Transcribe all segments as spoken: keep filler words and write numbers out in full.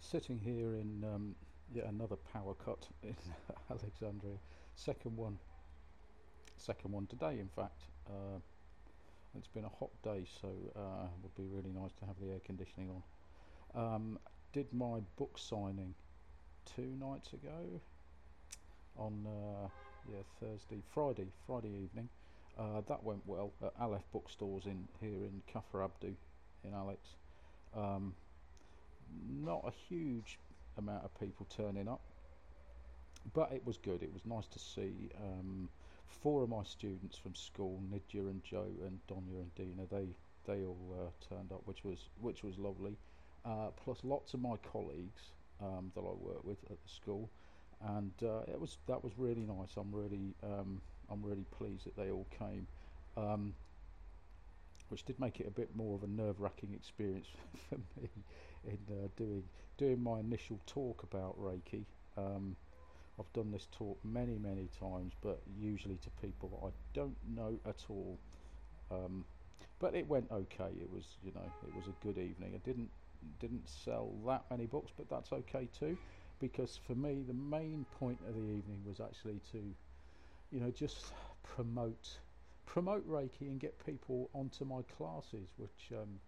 Sitting here in um, yet another power cut in Alexandria. Second one, second one today. In fact, uh, it's been a hot day, so uh, it would be really nice to have the air conditioning on. Um, did my book signing two nights ago on uh, yeah Thursday, Friday, Friday evening. Uh, that went well at Aleph bookstores in here in Kafr Abdu in Alex. Um, Not a huge amount of people turning up, but it was good. It was nice to see um, four of my students from school, Nidja and Joe and Donya and Dina. They they all uh, turned up, which was which was lovely. Uh, plus lots of my colleagues um, that I work with at the school, and uh, it was that was really nice. I'm really um, I'm really pleased that they all came. Um, which did make it a bit more of a nerve-wracking experience for me in uh, doing doing my initial talk about Reiki. Um, I've done this talk many, many times, but usually to people I don't know at all. Um, but it went okay. It was, you know, it was a good evening. I didn't didn't sell that many books, but that's okay too, because for me the main point of the evening was actually to, you know, just promote promote Reiki and get people onto my classes, which um,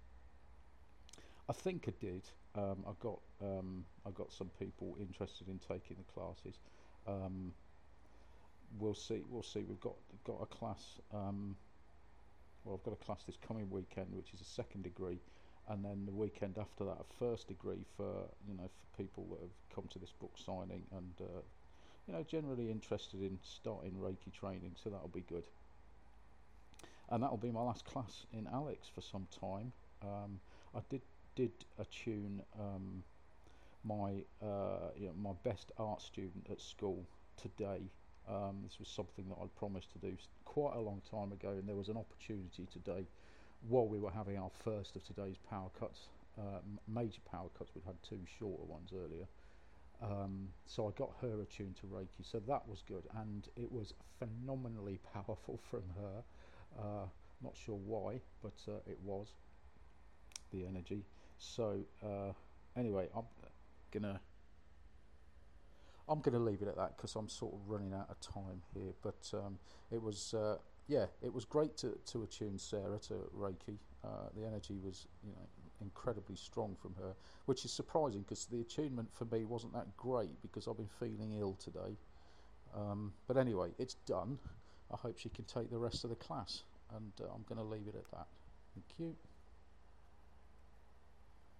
I think I did. Um, I got um, I got some people interested in taking the classes. Um, we'll see. We'll see. We've got got a class. Um, well, I've got a class this coming weekend, which is a second degree, and then the weekend after that, a first degree for you know for people that have come to this book signing and uh, you know generally interested in starting Reiki training. So that'll be good. And that'll be my last class in Alex for some time. Um, I did did attune um, my uh, you know, my best art student at school today. Um, this was something that I'd promised to do quite a long time ago, and there was an opportunity today while we were having our first of today's power cuts, uh, major power cuts. We'd had two shorter ones earlier. Um, so I got her attuned to Reiki, so that was good, and it was phenomenally powerful from her. Uh, not sure why, but uh, it was the energy. So uh, anyway, I'm gonna I'm gonna leave it at that because I'm sort of running out of time here. But um, it was uh, yeah, it was great to, to attune Sarah to Reiki. Uh, the energy was you know incredibly strong from her, which is surprising because the attunement for me wasn't that great because I've been feeling ill today. Um, but anyway, it's done. I hope she can take the rest of the class, and uh, I'm going to leave it at that. Thank you.